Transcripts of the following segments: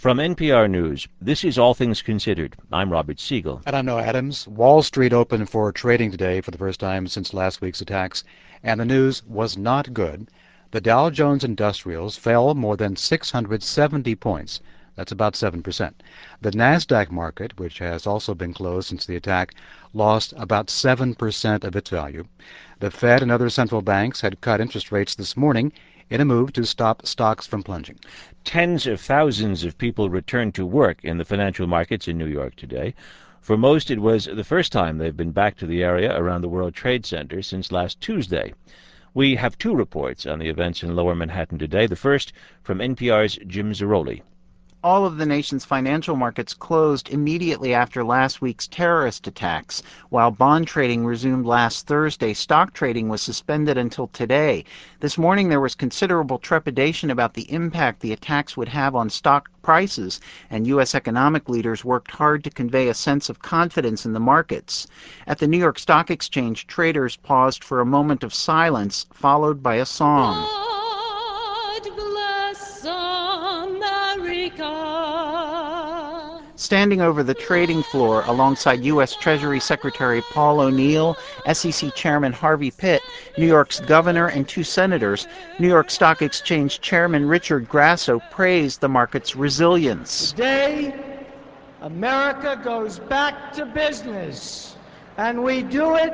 From NPR News, this is All Things Considered. I'm Robert Siegel. And I'm Noah Adams. Wall Street opened for trading today for the first time since last week's attacks, and the news was not good. The Dow Jones Industrials fell more than 670 points. That's about 7%. The NASDAQ market, which has also been closed since the attack, lost about 7% of its value. The Fed and other central banks had cut interest rates this morning in a move to stop stocks from plunging. Tens of thousands of people returned to work in the financial markets in New York today. For most, it was the first time they've been back to the area around the World Trade Center since last Tuesday. We have two reports on the events in Lower Manhattan today. The first from NPR's Jim Zarroli. All of the nation's financial markets closed immediately after last week's terrorist attacks. While bond trading resumed last Thursday, stock trading was suspended until today. This morning there was considerable trepidation about the impact the attacks would have on stock prices, and U.S. economic leaders worked hard to convey a sense of confidence in the markets. At the New York Stock Exchange, traders paused for a moment of silence, followed by a song. God bless America. Standing over the trading floor alongside U.S. Treasury Secretary Paul O'Neill, SEC Chairman Harvey Pitt, New York's governor, and two senators, New York Stock Exchange Chairman Richard Grasso praised the market's resilience. Today, America goes back to business, and we do it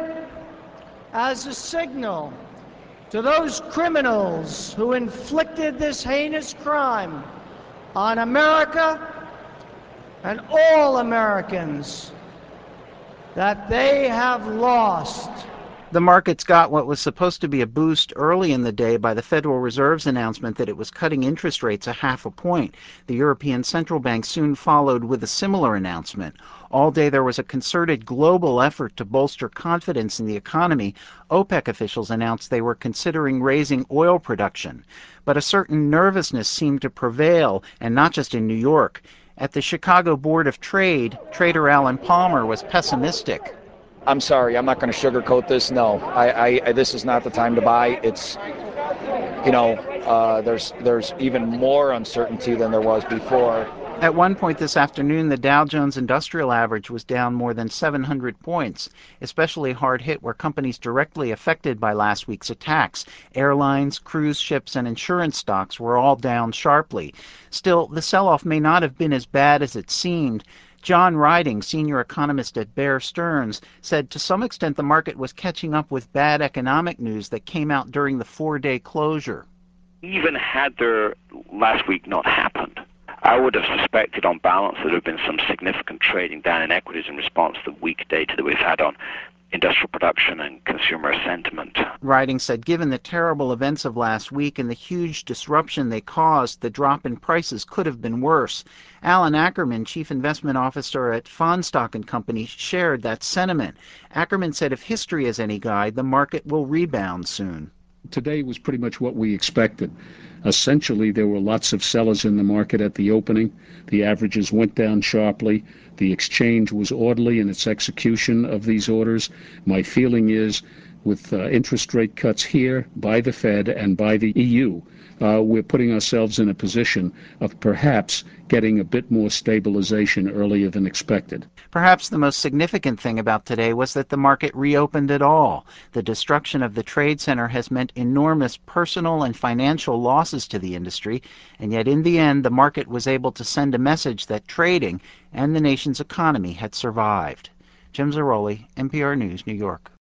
as a signal to those criminals who inflicted this heinous crime on America and all Americans that they have lost. The markets got what was supposed to be a boost early in the day by the Federal Reserve's announcement that it was cutting interest rates a half a point. The European Central Bank soon followed with a similar announcement. All day there was a concerted global effort to bolster confidence in the economy. OPEC officials announced they were considering raising oil production. But a certain nervousness seemed to prevail, and not just in New York. At the Chicago Board of Trade, trader Alan Palmer was pessimistic. I'm sorry, I'm not going to sugarcoat this. No, this is not the time to buy. It's, there's even more uncertainty than there was before. At one point this afternoon, the Dow Jones Industrial Average was down more than 700 points, especially hard hit were companies directly affected by last week's attacks. Airlines, cruise ships, and insurance stocks were all down sharply. Still, the sell-off may not have been as bad as it seemed. John Riding, senior economist at Bear Stearns, said to some extent the market was catching up with bad economic news that came out during the four-day closure. Even had their last week not happened, I would have suspected on balance that there had been some significant trading down in equities in response to the weak data that we've had on industrial production and consumer sentiment. Riding said given the terrible events of last week and the huge disruption they caused, the drop in prices could have been worse. Alan Ackerman, chief investment officer at Fondstock & Company, shared that sentiment. Ackerman said if history is any guide, the market will rebound soon. Today was pretty much what we expected. Essentially, there were lots of sellers in the market at the opening. The averages went down sharply. The exchange was orderly in its execution of these orders. My feeling is, with interest rate cuts here by the Fed and by the EU, we're putting ourselves in a position of perhaps getting a bit more stabilization earlier than expected. Perhaps the most significant thing about today was that the market reopened at all. The destruction of the Trade Center has meant enormous personal and financial losses to the industry, and yet in the end the market was able to send a message that trading and the nation's economy had survived. Jim Zarroli, NPR News, New York.